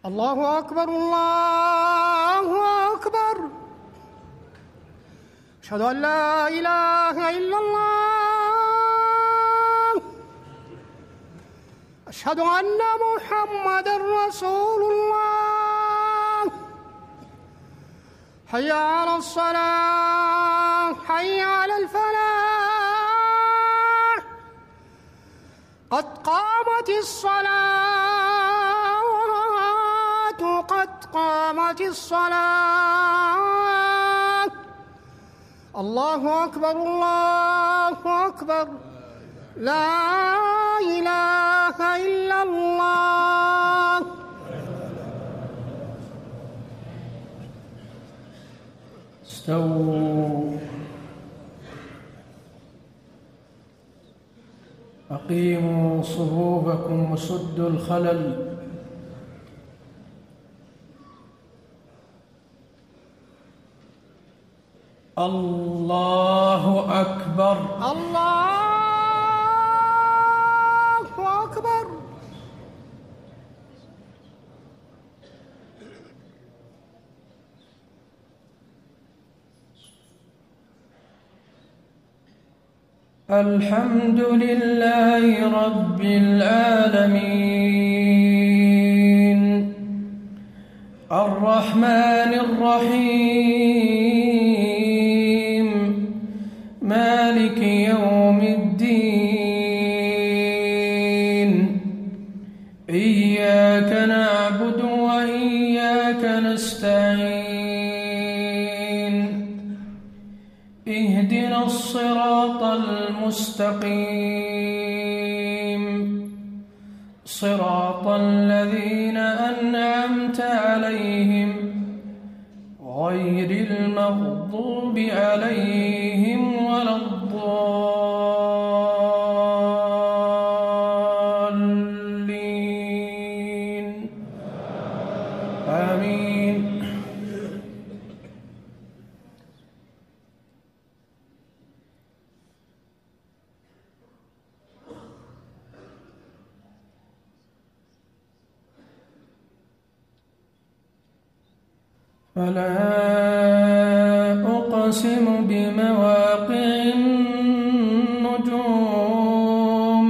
الله أكبر الله أكبر. أشهد أن لا إله إلا الله. أشهد أن محمدًا رسول الله. حي على الصلاة حي على الفلاح. قد قامت الصلاة قد قامت الصلاة. الله أكبر الله أكبر. لا إله إلا الله. استووا. أقيموا صفوفكم وسدوا الخلل. الله أكبر الله أكبر. الحمد لله رب العالمين الرحمن الرحيم مالك يوم الدين. إياك نعبد وإياك نستعين. اهدنا الصراط المستقيم صراط الذين أنعمت عليهم غير المغضوب عليهم ولا الضالين. آمين. فلا أقسم بمواقع النجوم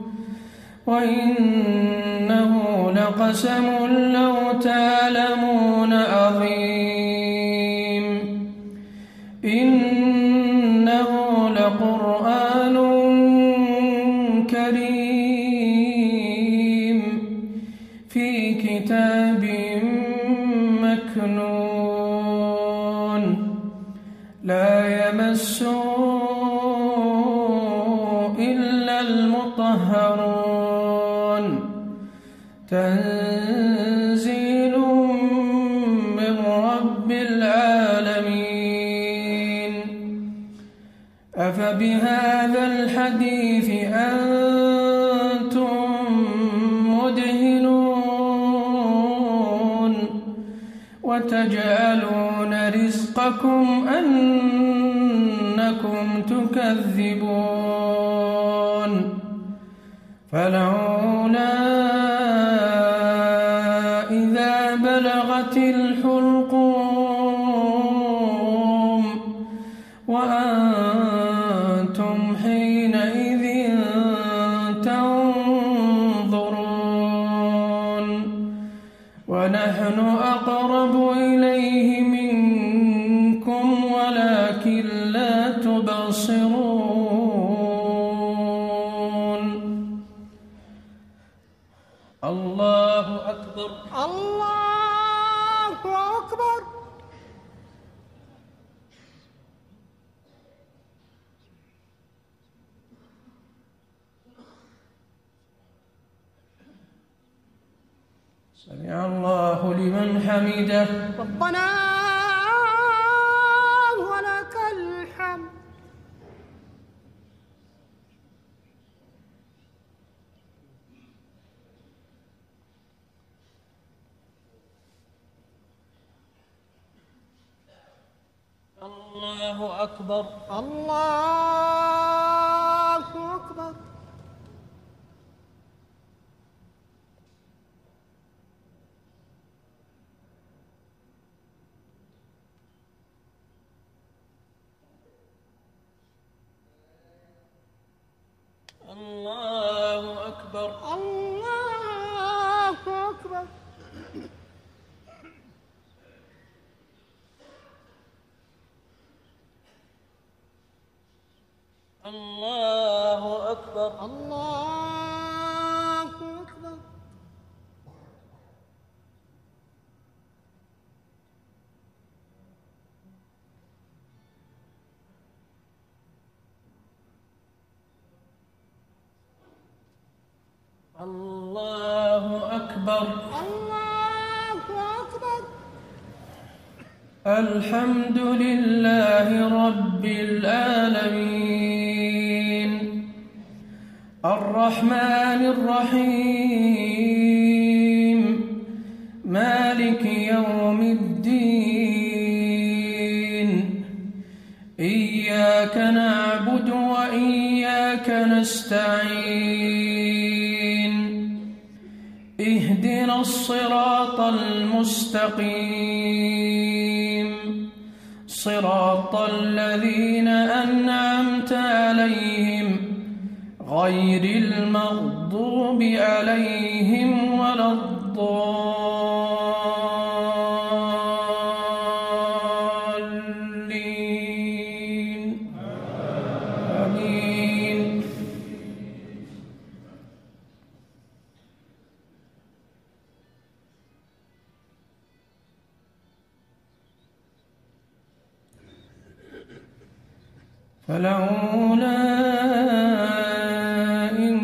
وإنه لقسم لو تعلمون عظيم. إنه لقرآن كريم في كتاب مكنون لا يمسه إلا المطهرون. تنزيل من رب العالمين. أفبهذا الحديث أنتم مدهنون وتجعلون رزقكم أنكم تكذبون. فلولا إذا بلغت الحلقوم وأنتم حينئذ تنظرون ونحن أقرب إليه منكم ولكن لا تبصرون. الله أكبر الله أكبر. سمع الله لمن حمده. ربنا ولك الحمد. الله أكبر الله أكبر. أكبر الله أكبر الله أكبر الله أكبر الله أكبر الله أكبر الحمد لله رب العالمين الرحمن الرحيم مالك يوم الدين إياك نعبد وإياك نستعين اهدنا الصراط المستقيم صراط الذين أنعمت عليهم غير المغضوب عليهم ولا الضالين آمين فلولا إن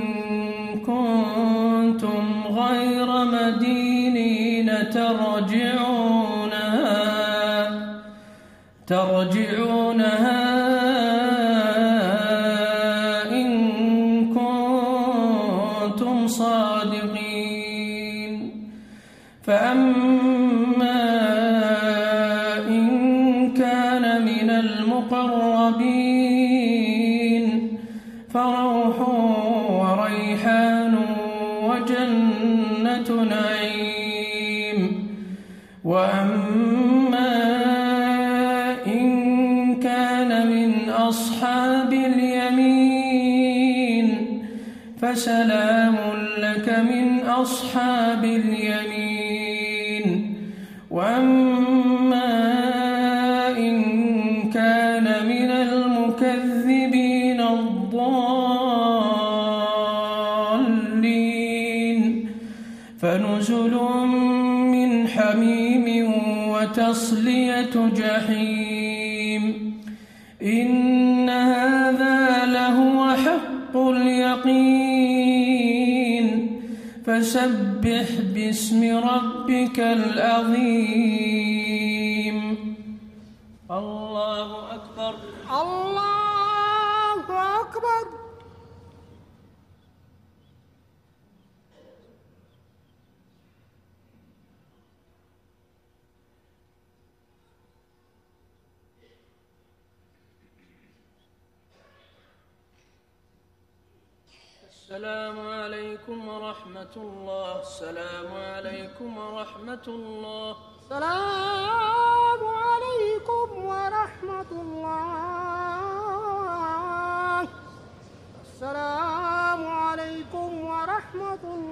كنتم غير مدينين ترجعونها إن كنتم صادقين فأما إن كان من المقربين فروح وريحان وجنة نعيم وأما إن كان من أصحاب اليمين فسلام لك من أصحاب اليمين وأما إن كان من المكذبين الضالين فنزل من حميم وتصلية جحيم إن هذا لهو حق اليقين فسبح باسم ربك العظيم الله أكبر الله أكبر السلام عليكم ورحمة الله السلام عليكم ورحمة الله السلام عليكم ورحمة الله السلام عليكم ورحمة الله